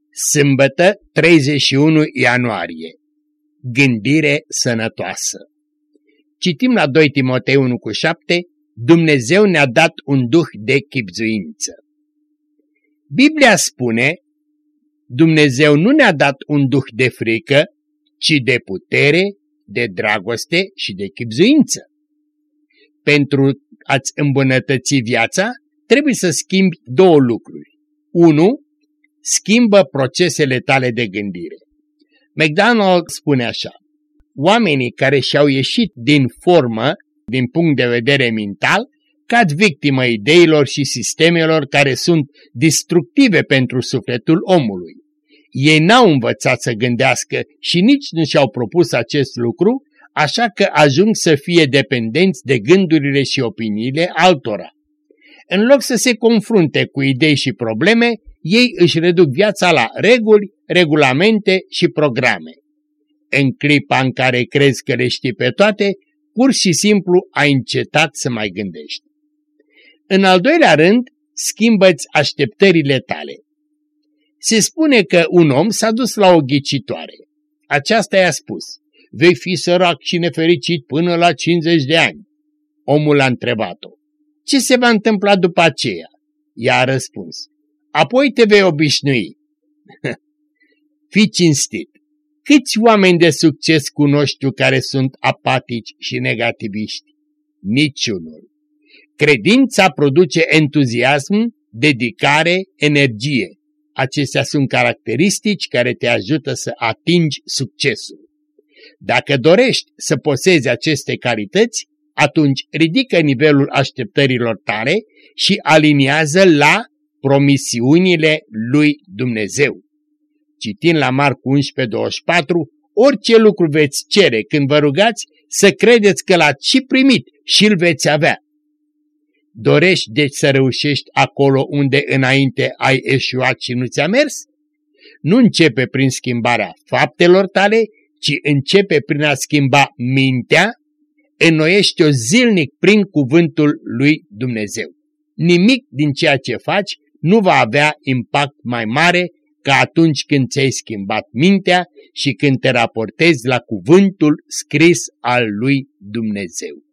Sâmbătă, 31 ianuarie. Gândire sănătoasă. Citim la 2 Timotei 1:7, Dumnezeu ne-a dat un duh de chibzuință. Biblia spune, Dumnezeu nu ne-a dat un duh de frică, ci de putere, de dragoste și de chibzuință. Pentru a-ți îmbunătăți viața, trebuie să schimbi două lucruri. 1. Schimbă procesele tale de gândire. McDonald spune așa: oamenii care și-au ieșit din formă, din punct de vedere mental, cad victimă ideilor și sistemelor care sunt destructive pentru sufletul omului. Ei n-au învățat să gândească și nici nu și-au propus acest lucru, așa că ajung să fie dependenți de gândurile și opiniile altora. În loc să se confrunte cu idei și probleme, ei își reduc viața la reguli, regulamente și programe. În clipa în care crezi că le știi pe toate, pur și simplu ai încetat să mai gândești. În al doilea rând, schimbă-ți așteptările tale. Se spune că un om s-a dus la o ghicitoare. Aceasta i-a spus: vei fi sărac și nefericit până la 50 de ani. Omul a întrebat-o: ce se va întâmpla după aceea? Ea a răspuns: apoi te vei obișnui. Fii cinstit. Câți oameni de succes cunoști tu care sunt apatici și negativiști? Niciunul. Credința produce entuziasm, dedicare, energie. Acestea sunt caracteristici care te ajută să atingi succesul. Dacă dorești să posezi aceste calități, atunci ridică nivelul așteptărilor tale și aliniază la promisiunile lui Dumnezeu. Citind la Marcu 11:24, orice lucru veți cere când vă rugați, să credeți că l-ați și primit și îl veți avea. Dorești deci să reușești acolo unde înainte ai eșuat și nu ți-a mers? Nu începe prin schimbarea faptelor tale, ci începe prin a schimba mintea, înnoiește-o zilnic prin cuvântul lui Dumnezeu. Nimic din ceea ce faci nu va avea impact mai mare ca atunci când ți-ai schimbat mintea și când te raportezi la cuvântul scris al lui Dumnezeu.